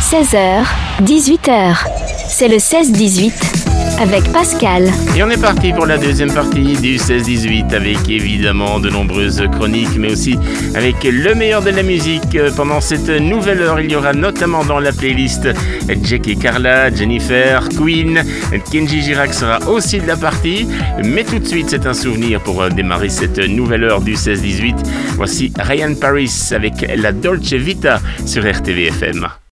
16h, 18h. C'est le 16-18 avec Pascal. Et on est parti pour la deuxième partie du 16-18 avec évidemment de nombreuses chroniques, mais aussi avec le meilleur de la musique. Pendant cette nouvelle heure, il y aura notamment dans la playlist Jack et Carla, Jennifer, Queen, Kenji Girac sera aussi de la partie. Mais tout de suite, c'est un souvenir pour démarrer cette nouvelle heure du 16-18. Voici Ryan Paris avec la Dolce Vita sur RTVFM.